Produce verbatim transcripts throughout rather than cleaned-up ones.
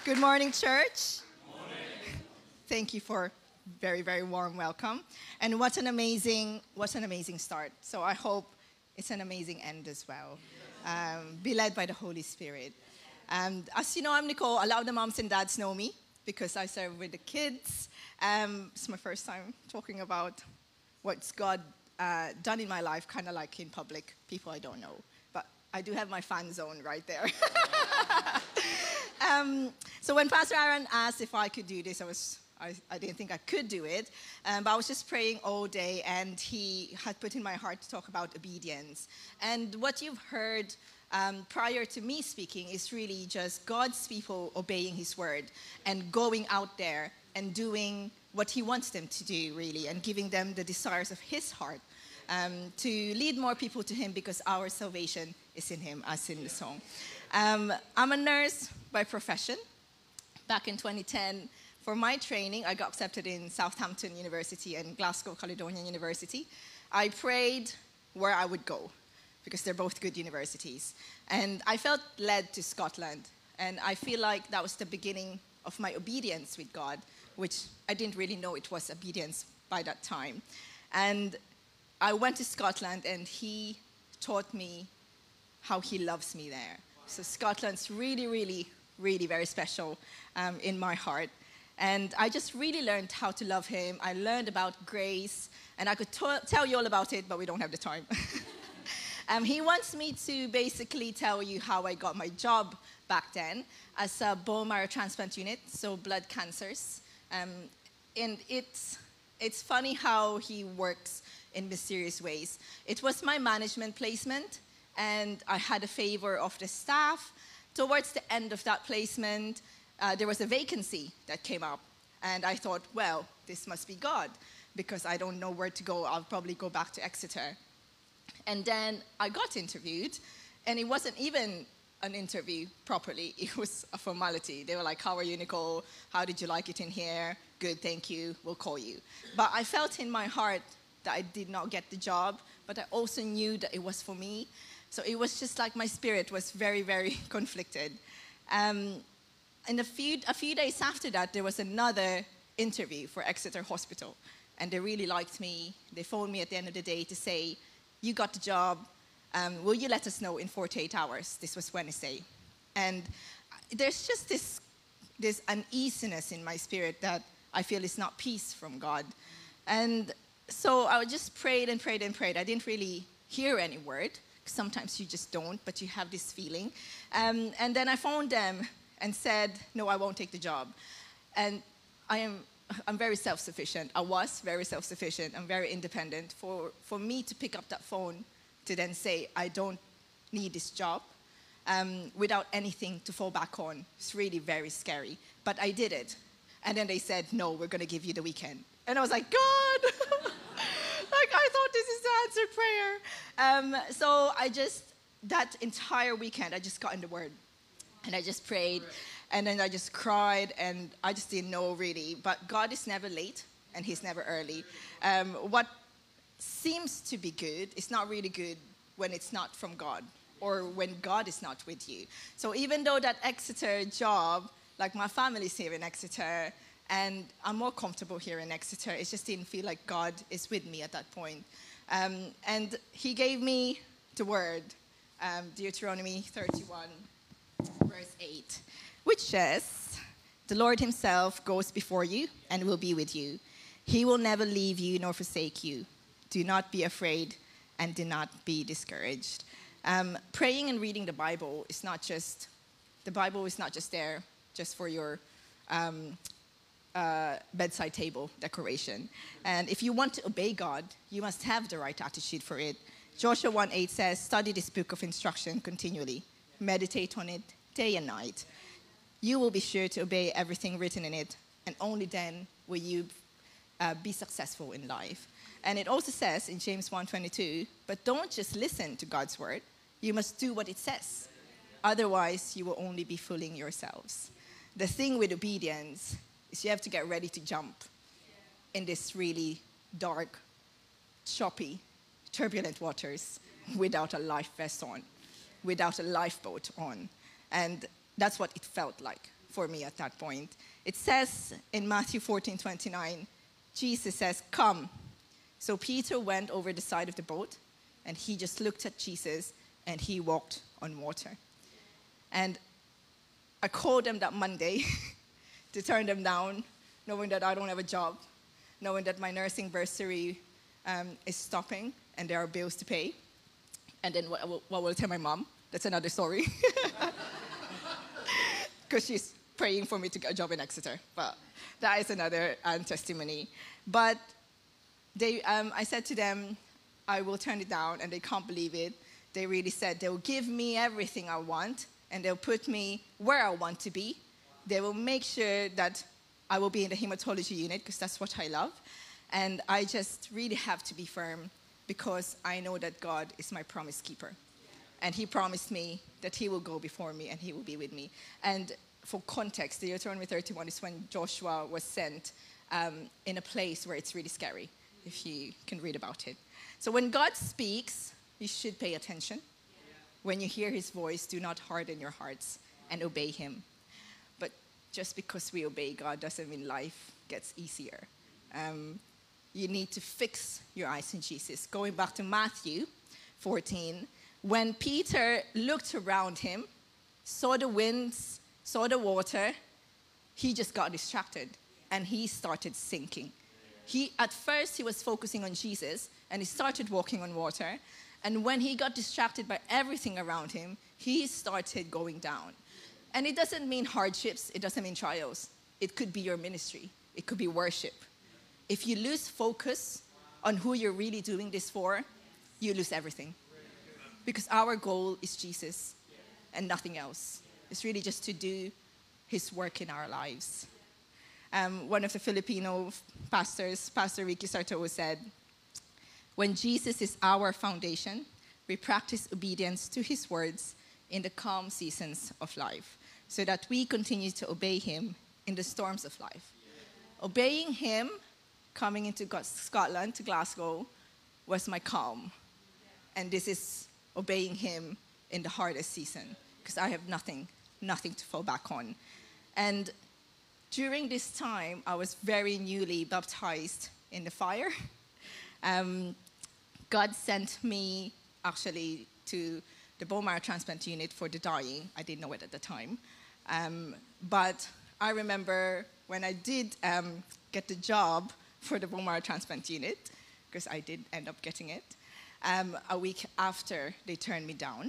Good morning, church. Thank you for very, very warm welcome. And what an amazing, what an amazing start. So I hope it's an amazing end as well. Um, be led by the Holy Spirit. And as you know, I'm Nicole. A lot of the moms and dads know me because I serve with the kids. Um, it's my first time talking about what's God uh, done in my life, kind of like in public, people I don't know. But I do have my fan zone right there. um, so when Pastor Aaron asked if I could do this, I was I, I didn't think I could do it, um, but I was just praying all day, and he had put in my heart to talk about obedience. And what you've heard um, prior to me speaking is really just God's people obeying his word and going out there and doing what he wants them to do, really, and giving them the desires of his heart um, to lead more people to him, because our salvation is in him, as in the song. Um, I'm a nurse by profession. Back in twenty ten, for my training, I got accepted in Southampton University and Glasgow Caledonian University. I prayed where I would go, because they're both good universities. And I felt led to Scotland. And I feel like that was the beginning of my obedience with God, which I didn't really know it was obedience by that time. And I went to Scotland, and he taught me how he loves me there. So Scotland's really, really, really very special um, in my heart. And I just really learned how to love him. I learned about grace, and I could t- tell you all about it, but we don't have the time. um, he wants me to basically tell you how I got my job back then as a bone marrow transplant unit, so blood cancers. Um, and it's, it's funny how he works in mysterious ways. It was my management placement, and I had a favor of the staff. Towards the end of that placement, Uh, there was a vacancy that came up, and I thought, well, this must be God, because I don't know where to go. I'll probably go back to Exeter. And then I got interviewed, and it wasn't even an interview properly. It was a formality. They were like, how are you, Nicole? How did you like it in here? Good, thank you. We'll call you. But I felt in my heart that I did not get the job, but I also knew that it was for me. So it was just like my spirit was very, very conflicted. Um, And a few, a few days after that, there was another interview for Exeter Hospital. And they really liked me. They phoned me at the end of the day to say, you got the job. Um, will you let us know in forty-eight hours? This was Wednesday. And there's just this, this uneasiness in my spirit that I feel is not peace from God. And so I just prayed and prayed and prayed. I didn't really hear any word. Sometimes you just don't, but you have this feeling. Um, and then I phoned them and said, no, I won't take the job. And I am, I'm very self-sufficient. I was very self-sufficient. I'm very independent. For, for me to pick up that phone to then say, I don't need this job, um, without anything to fall back on, it's really very scary. But I did it. And then they said, no, we're going to give you the weekend. And I was like, God! Like, I thought this is the answered prayer. Um, so I just, that entire weekend, I just got in the Word. And I just prayed, and then I just cried, and I just didn't know really. But God is never late, and he's never early. Um, what seems to be good is not really good when it's not from God, or when God is not with you. So even though that Exeter job, like my family's here in Exeter, and I'm more comfortable here in Exeter, it just didn't feel like God is with me at that point. Um, and he gave me the word, um, Deuteronomy thirty-one. Verse eight, which says, the Lord himself goes before you and will be with you. He will never leave you nor forsake you. Do not be afraid and do not be discouraged. Um, praying and reading the Bible is not just, the Bible is not just there just for your um, uh, bedside table decoration. And if you want to obey God, you must have the right attitude for it. Joshua one eight says, study this book of instruction continually. Meditate on it day and night. You will be sure to obey everything written in it, and only then will you uh, be successful in life. And it also says in James one twenty-two, but don't just listen to God's word. You must do what it says. Otherwise, you will only be fooling yourselves. The thing with obedience is you have to get ready to jump in this really dark, choppy, turbulent waters without a life vest on, without a lifeboat on. And that's what it felt like for me at that point. It says in Matthew fourteen twenty-nine, Jesus says, "Come." So Peter went over the side of the boat, and he just looked at Jesus, and he walked on water. And I called them that Monday to turn them down, knowing that I don't have a job, knowing that my nursing bursary um, is stopping, and there are bills to pay. And then what, what will I tell my mom? That's another story. Because she's praying for me to get a job in Exeter. But that is another um, testimony. But they, um, I said to them, I will turn it down, and they can't believe it. They really said they'll give me everything I want, and they'll put me where I want to be. They will make sure that I will be in the hematology unit, because that's what I love. And I just really have to be firm, because I know that God is my promise keeper. And he promised me that he will go before me and he will be with me. And for context, the Deuteronomy thirty-one is when Joshua was sent um, in a place where it's really scary, if you can read about it. So when God speaks, you should pay attention. When you hear his voice, do not harden your hearts and obey him. But just because we obey God doesn't mean life gets easier. Um, you need to fix your eyes in Jesus. Going back to Matthew fourteen, when Peter looked around him, saw the winds, saw the water, he just got distracted and he started sinking. He, at first, he was focusing on Jesus and he started walking on water. And when he got distracted by everything around him, he started going down. And it doesn't mean hardships, it doesn't mean trials. It could be your ministry, it could be worship. If you lose focus on who you're really doing this for, you lose everything. Because our goal is Jesus and nothing else. It's really just to do his work in our lives. Um, one of the Filipino pastors, Pastor Ricky Sarto, said, when Jesus is our foundation, we practice obedience to his words in the calm seasons of life, so that we continue to obey him in the storms of life. Obeying him, coming into Scotland, to Glasgow, was my calm. And this is obeying him in the hardest season, because I have nothing, nothing to fall back on. And during this time, I was very newly baptized in the fire. Um, God sent me, actually, to the bone marrow transplant unit for the dying. I didn't know it at the time. Um, but I remember when I did um, get the job for the bone marrow transplant unit, because I did end up getting it, Um, a week after they turned me down.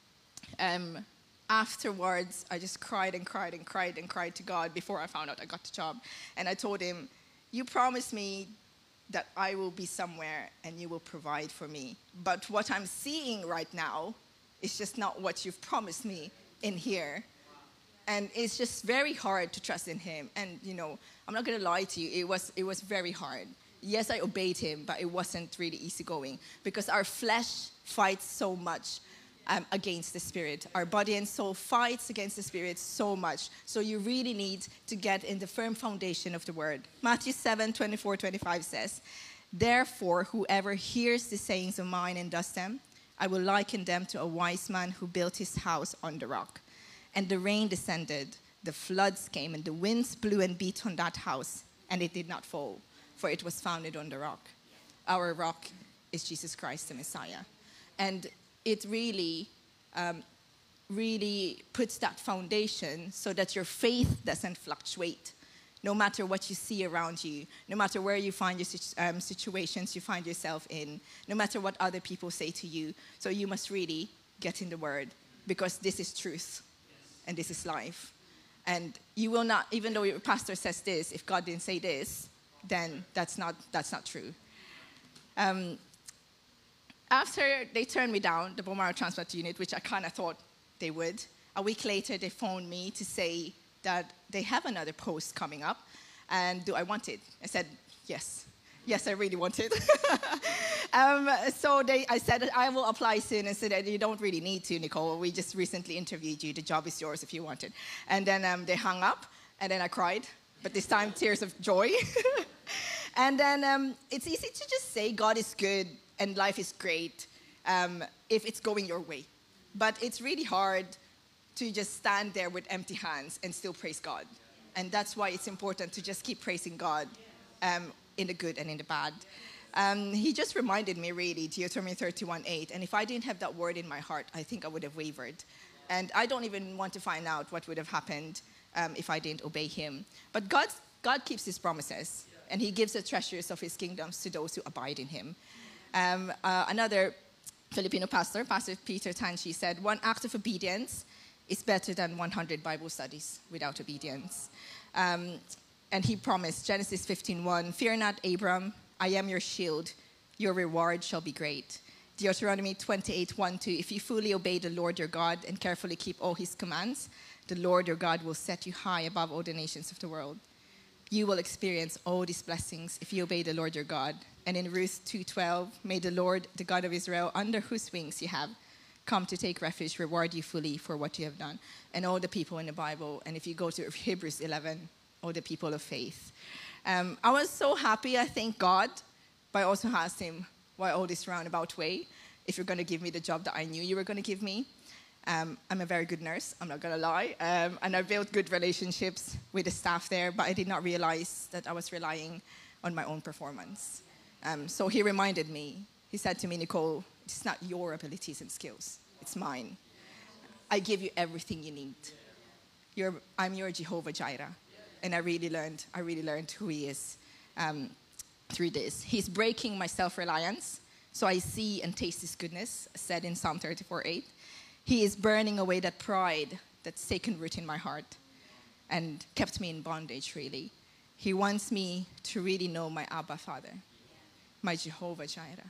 Um, afterwards, I just cried and cried and cried and cried to God before I found out I got the job. And I told him, you promised me that I will be somewhere and you will provide for me. But what I'm seeing right now is just not what you've promised me in here. And it's just very hard to trust in him. And, you know, I'm not going to lie to you, it was, it was very hard. Yes, I obeyed him, but it wasn't really easygoing, because our flesh fights so much um, against the spirit. Our body and soul fights against the spirit so much. So you really need to get in the firm foundation of the word. Matthew seven, twenty-four, twenty-five says, therefore, whoever hears the sayings of mine and does them, I will liken them to a wise man who built his house on the rock. And the rain descended, the floods came, and the winds blew and beat on that house, and it did not fall, for it was founded on the rock. Our rock is Jesus Christ, the Messiah. And it really, um, really puts that foundation so that your faith doesn't fluctuate. No matter what you see around you, no matter where you find your um, situations you find yourself in, no matter what other people say to you. So you must really get in the word, because this is truth and this is life. And you will not, even though your pastor says this, if God didn't say this, then that's not, that's not true. Um, after they turned me down, the bone marrow transplant unit, which I kind of thought they would, a week later they phoned me to say that they have another post coming up, and do I want it? I said, yes. Yes, I really want it. um, so they, I said, I will apply soon, and said, you don't really need to, Nicole. We just recently interviewed you. The job is yours if you want it. And then um, they hung up, and then I cried. But this time, tears of joy. And then um, it's easy to just say God is good and life is great um, if it's going your way. But it's really hard to just stand there with empty hands and still praise God. And that's why it's important to just keep praising God um, in the good and in the bad. Um, he just reminded me really, Deuteronomy thirty-one eight, and if I didn't have that word in my heart, I think I would have wavered. And I don't even want to find out what would have happened um, if I didn't obey him. But God's, God keeps his promises, and he gives the treasures of his kingdoms to those who abide in him. Um, uh, another Filipino pastor, Pastor Peter Tanchi, said, one act of obedience is better than one hundred Bible studies without obedience. Um, and he promised, Genesis fifteen one, fear not, Abram, I am your shield, your reward shall be great. Deuteronomy twenty-eight one two, if you fully obey the Lord your God and carefully keep all his commands, the Lord your God will set you high above all the nations of the world. You will experience all these blessings if you obey the Lord your God. And in Ruth two twelve, may the Lord, the God of Israel, under whose wings you have come to take refuge, reward you fully for what you have done. And all the people in the Bible, and if you go to Hebrews eleven, all the people of faith. Um, I was so happy, I thank God, but I also asked him, why all this roundabout way? If you're going to give me the job that I knew you were going to give me. Um, I'm a very good nurse, I'm not going to lie. Um, and I built good relationships with the staff there, but I did not realize that I was relying on my own performance. Um, so he reminded me, he said to me, Nicole, it's not your abilities and skills, it's mine. I give you everything you need. You're, I'm your Jehovah Jireh. And I really learned, I really learned who he is um, through this. He's breaking my self-reliance, so I see and taste his goodness, said in Psalm thirty-four eight. He is burning away that pride that's taken root in my heart and kept me in bondage, really. He wants me to really know my Abba Father, my Jehovah Jireh,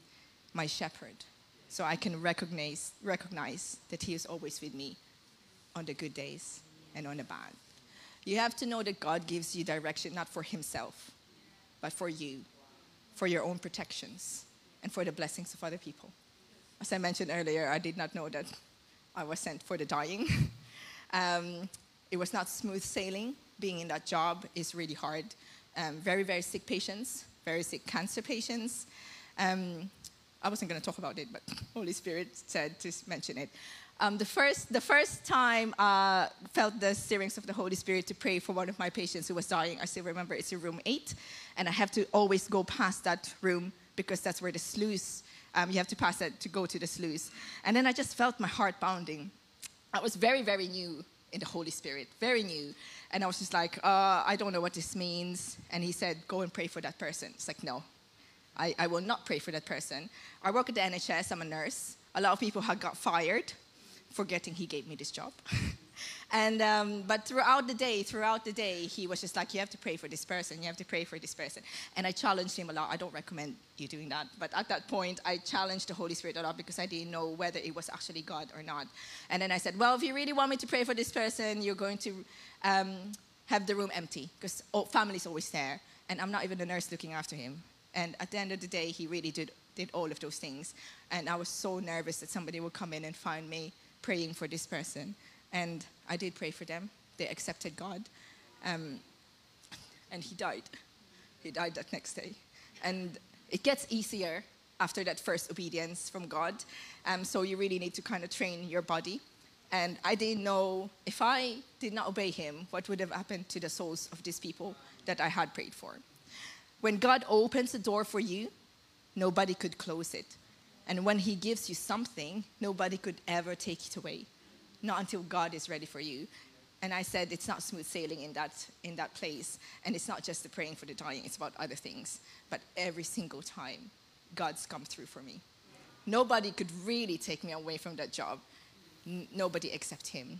my shepherd, so I can recognize, recognize that he is always with me on the good days and on the bad. You have to know that God gives you direction not for himself, but for you, for your own protections, and for the blessings of other people. As I mentioned earlier, I did not know that I was sent for the dying. um, it was not smooth sailing. Being in that job is really hard. Um, very, very sick patients, very sick cancer patients. Um, I wasn't going to talk about it, but Holy Spirit said to mention it. Um, the first, the first time I uh, felt the stirrings of the Holy Spirit to pray for one of my patients who was dying, I still remember it's in room eight, and I have to always go past that room because that's where the sluice, um, you have to pass that to go to the sluice. And then I just felt my heart pounding. I was very, very new in the Holy Spirit, very new. And I was just like, uh, I don't know what this means. And he said, go and pray for that person. It's like, no, I, I will not pray for that person. I work at the N H S, I'm a nurse. A lot of people had got fired, forgetting he gave me this job. and um, but throughout the day, throughout the day, he was just like, you have to pray for this person, you have to pray for this person. And I challenged him a lot. I don't recommend you doing that. But at that point, I challenged the Holy Spirit a lot because I didn't know whether it was actually God or not. And then I said, well, if you really want me to pray for this person, you're going to um, have the room empty because family's always there. And I'm not even the nurse looking after him. And at the end of the day, he really did, did all of those things. And I was so nervous that somebody would come in and find me praying for this person. And I did pray for them. They accepted God. Um, and he died. He died that next day. And it gets easier after that first obedience from God. Um, so you really need to kind of train your body. And I didn't know if I did not obey him, what would have happened to the souls of these people that I had prayed for. When God opens the door for you, nobody could close it. And when he gives you something, nobody could ever take it away. Not until God is ready for you. And I said, it's not smooth sailing in that, in that place. And it's not just the praying for the dying, it's about other things. But every single time, God's come through for me. Nobody could really take me away from that job. N- nobody except him.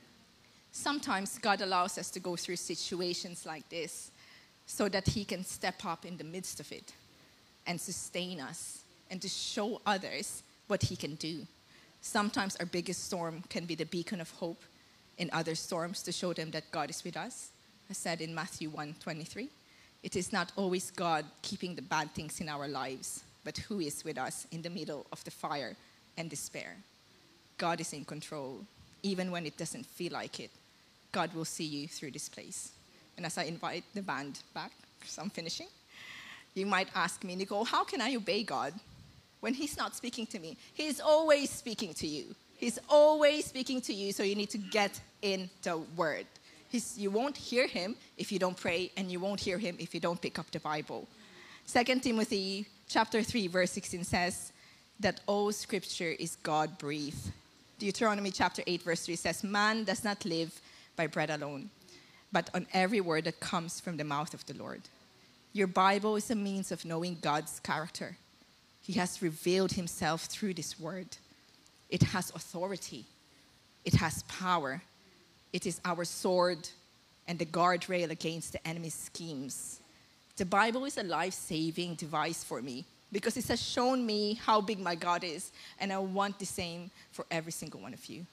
Sometimes God allows us to go through situations like this so that he can step up in the midst of it and sustain us and to show others what he can do. Sometimes our biggest storm can be the beacon of hope in other storms to show them that God is with us. I said in Matthew one twenty-three, it is not always God keeping the bad things in our lives, but who is with us in the middle of the fire and despair. God is in control, even when it doesn't feel like it. God will see you through this place. And as I invite the band back, because I'm finishing, you might ask me, Nicole, how can I obey God when he's not speaking to me? He's always speaking to you. He's always speaking to you, so you need to get in the Word. He's, you won't hear him if you don't pray, and you won't hear him if you don't pick up the Bible. Second Timothy chapter three, verse sixteen says that all scripture is God-breathed. Deuteronomy chapter eight, verse three says, man does not live by bread alone, but on every word that comes from the mouth of the Lord. Your Bible is a means of knowing God's character. He has revealed himself through this word. It has authority. It has power. It is our sword and the guardrail against the enemy's schemes. The Bible is a life-saving device for me because it has shown me how big my God is, and I want the same for every single one of you.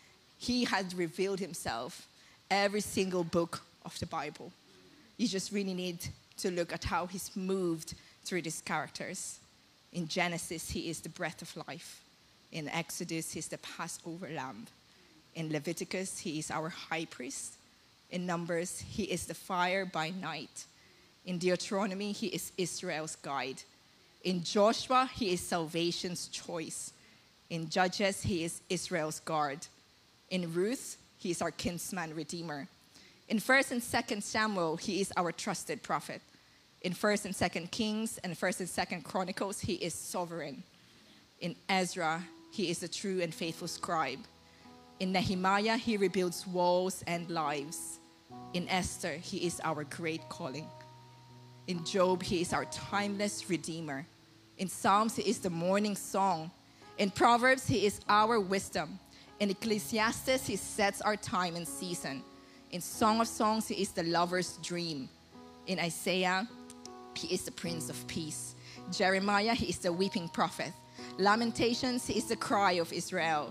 He has revealed himself every single book of the Bible. You just really need to look at how he's moved through these characters. In Genesis, he is the breath of life. In Exodus, he's the Passover lamb. In Leviticus, he is our high priest. In Numbers, he is the fire by night. In Deuteronomy, he is Israel's guide. In Joshua, he is salvation's choice. In Judges, he is Israel's guard. In Ruth, he is our kinsman redeemer. In First and Second Samuel, he is our trusted prophet. In First and Second Kings and First and Second Chronicles, he is sovereign. In Ezra, he is a true and faithful scribe. In Nehemiah, he rebuilds walls and lives. In Esther, he is our great calling. In Job, he is our timeless redeemer. In Psalms, he is the morning song. In Proverbs, he is our wisdom. In Ecclesiastes, he sets our time and season. In Song of Songs, he is the lover's dream. In Isaiah, he is the Prince of Peace. Jeremiah, he is the weeping prophet. Lamentations, he is the cry of Israel.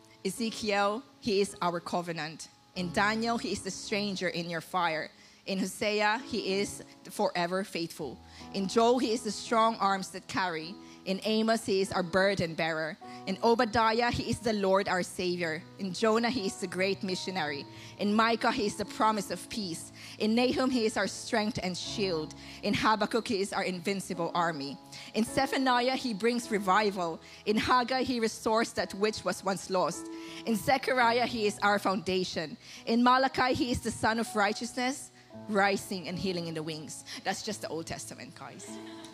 Ezekiel, he is our covenant. In Daniel, he is the stranger in your fire. In Hosea, he is forever faithful. In Joel, he is the strong arms that carry. In Amos, he is our burden bearer. In Obadiah, he is the Lord our Savior. In Jonah, he is the great missionary. In Micah, he is the promise of peace. In Nahum, he is our strength and shield. In Habakkuk, he is our invincible army. In Zephaniah, he brings revival. In Haggai, he restores that which was once lost. In Zechariah, he is our foundation. In Malachi, he is the Son of righteousness, rising and healing in the wings. That's just the Old Testament, guys.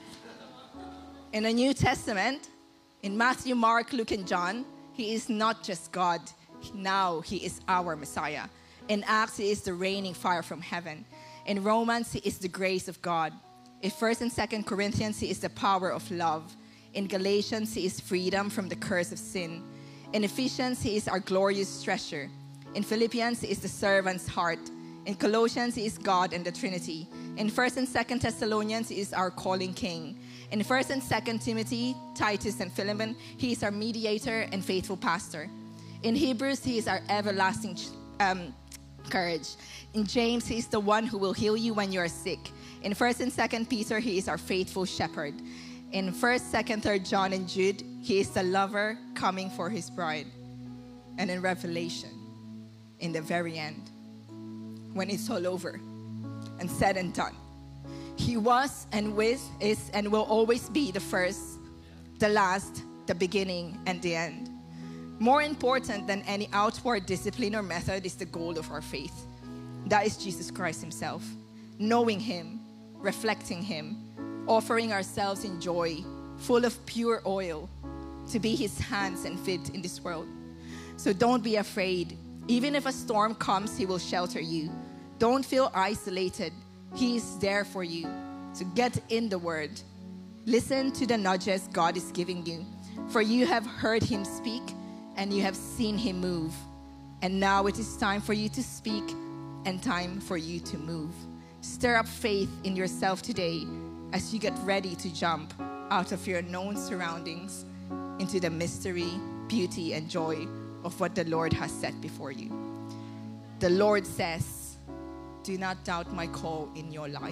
In the New Testament, in Matthew, Mark, Luke, and John, he is not just God. Now he is our Messiah. In Acts, he is the raining fire from heaven. In Romans, he is the grace of God. In First and Second Corinthians, he is the power of love. In Galatians, he is freedom from the curse of sin. In Ephesians, he is our glorious treasure. In Philippians, he is the servant's heart. In Colossians, he is God and the Trinity. In First and Second Thessalonians, he is our calling king. In First and Second Timothy, Titus, and Philemon, he is our mediator and faithful pastor. In Hebrews, he is our everlasting um, courage. In James, he is the one who will heal you when you are sick. In First and Second Peter, he is our faithful shepherd. In First, Second, Third John, and Jude, he is the lover coming for his bride. And in Revelation, in the very end, when it's all over and said and done, he was and with is and will always be the first, the last, the beginning, and the end. More important than any outward discipline or method is the goal of our faith. That is Jesus Christ himself. Knowing him, reflecting him, offering ourselves in joy, full of pure oil, to be his hands and feet in this world. So don't be afraid. Even if a storm comes, he will shelter you. Don't feel isolated. He is there for you. So get in the word. Listen to the nudges God is giving you. For you have heard him speak and you have seen him move. And now it is time for you to speak and time for you to move. Stir up faith in yourself today as you get ready to jump out of your known surroundings into the mystery, beauty, and joy of what the Lord has set before you. The Lord says, do not doubt my call in your life.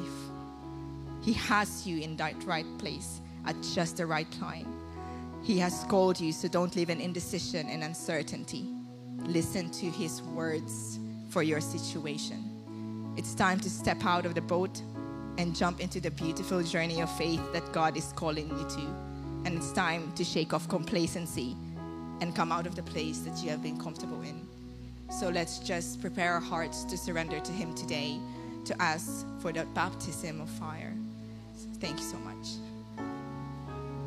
He has you in that right place at just the right time. He has called you, so don't live in indecision and uncertainty. Listen to his words for your situation. It's time to step out of the boat and jump into the beautiful journey of faith that God is calling you to. And it's time to shake off complacency and come out of the place that you have been comfortable in. So let's just prepare our hearts to surrender to him today, to ask for that baptism of fire. Thank you so much.